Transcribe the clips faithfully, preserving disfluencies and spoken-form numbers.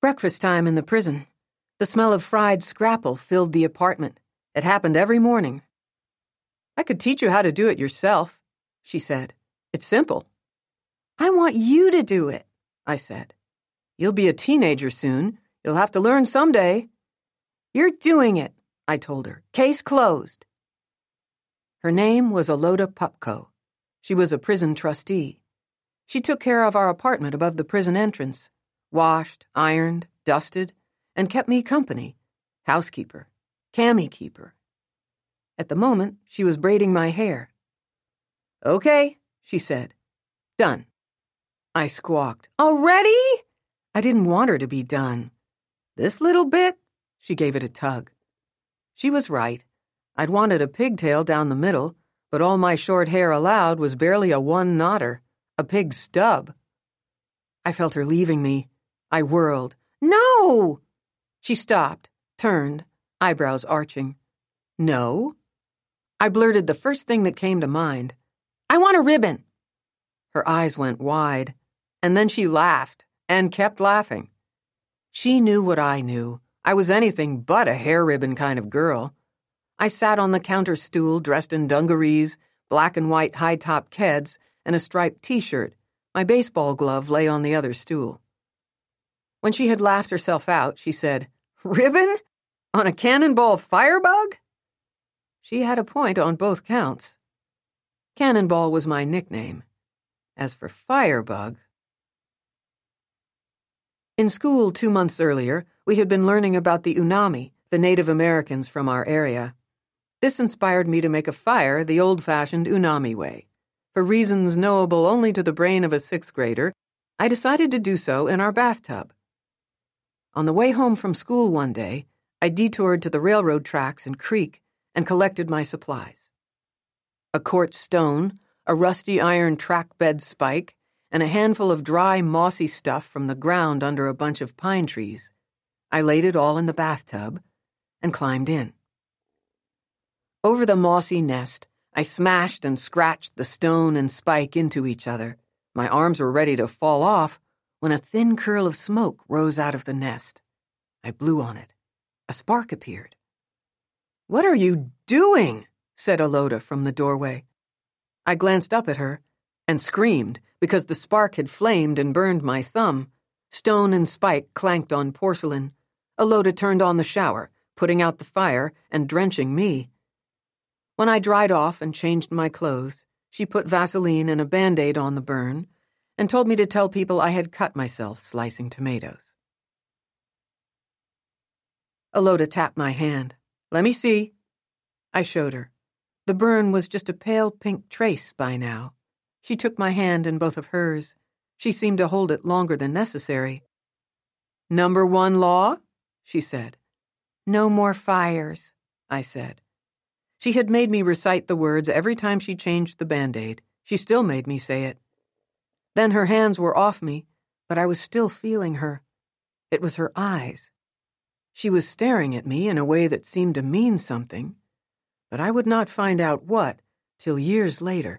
Breakfast time in the prison. The smell of fried scrapple filled the apartment. It happened every morning. "I could teach you how to do it yourself," she said. "It's simple." "I want you to do it," I said. "You'll be a teenager soon. You'll have to learn someday." "You're doing it," I told her. "Case closed." Her name was Aloda Pupko. She was a prison trustee. She took care of our apartment above the prison entrance, washed, ironed, dusted, and kept me company, housekeeper, cami keeper. At the moment, she was braiding my hair. "Okay," she said. "Done." I squawked, "Already?" I didn't want her to be done. "This little bit?" She gave it a tug. She was right. I'd wanted a pigtail down the middle, but all my short hair allowed was barely a one-knotter, a pig stub. I felt her leaving me. I whirled. "No!" She stopped, turned, eyebrows arching. "No?" I blurted the first thing that came to mind. "I want a ribbon." Her eyes went wide, and then she laughed, and kept laughing. She knew what I knew. I was anything but a hair ribbon kind of girl. I sat on the counter stool dressed in dungarees, black and white high-top keds, and a striped T-shirt. My baseball glove lay on the other stool. When she had laughed herself out, she said, "Ribbon? On a cannonball firebug?" She had a point on both counts. Cannonball was my nickname. As for firebug... In school two months earlier, we had been learning about the Unami, the Native Americans from our area. This inspired me to make a fire the old-fashioned Unami way. For reasons knowable only to the brain of a sixth grader, I decided to do so in our bathtub. On the way home from school one day, I detoured to the railroad tracks and creek and collected my supplies. A quartz stone, a rusty iron track bed spike, and a handful of dry, mossy stuff from the ground under a bunch of pine trees. I laid it all in the bathtub and climbed in. Over the mossy nest, I smashed and scratched the stone and spike into each other. My arms were ready to fall off when a thin curl of smoke rose out of the nest. I blew on it. A spark appeared. "What are you doing?" said Aloda from the doorway. I glanced up at her and screamed because the spark had flamed and burned my thumb. Stone and spike clanked on porcelain. Aloda turned on the shower, putting out the fire and drenching me. When I dried off and changed my clothes, she put Vaseline and a Band-Aid on the burn and told me to tell people I had cut myself slicing tomatoes. Aloda tapped my hand. "Let me see." I showed her. The burn was just a pale pink trace by now. She took my hand in both of hers. She seemed to hold it longer than necessary. "Number one law?" she said. "No more fires," I said. She had made me recite the words every time she changed the Band-Aid. She still made me say it. Then her hands were off me, but I was still feeling her. It was her eyes. She was staring at me in a way that seemed to mean something, but I would not find out what till years later.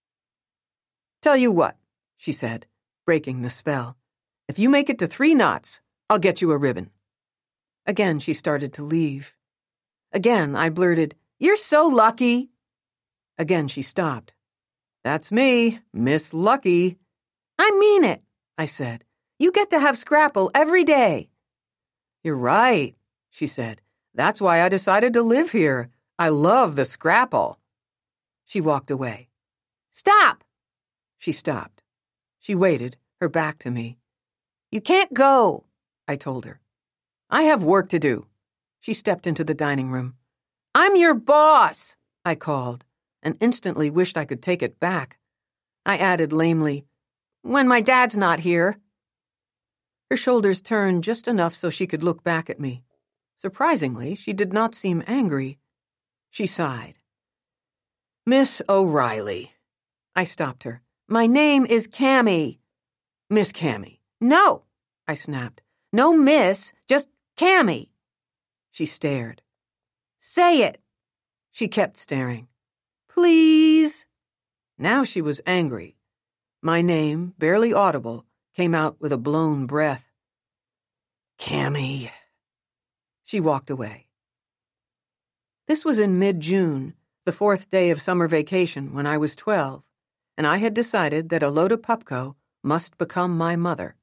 "Tell you what," she said, breaking the spell. "If you make it to three knots, I'll get you a ribbon." Again she started to leave. Again I blurted, "You're so lucky." Again she stopped. "That's me, Miss Lucky." "I mean it," I said. "You get to have scrapple every day." "You're right," she said. "That's why I decided to live here. I love the scrapple." She walked away. "Stop!" She stopped. She waited, her back to me. "You can't go," I told her. "I have work to do." She stepped into the dining room. "I'm your boss," I called, and instantly wished I could take it back. I added lamely, "When my dad's not here." Her shoulders turned just enough so she could look back at me. Surprisingly, she did not seem angry. She sighed. "Miss O'Reilly." I stopped her. "My name is Cammy." "Miss Cammy." "No," I snapped. "No miss, just Cammy." She stared. "Say it." She kept staring. "Please." Now she was angry. My name, barely audible, came out with a blown breath. Cammy. She walked away. This was in mid-June, the fourth day of summer vacation when I was twelve, and I had decided that Alota Pupko must become my mother.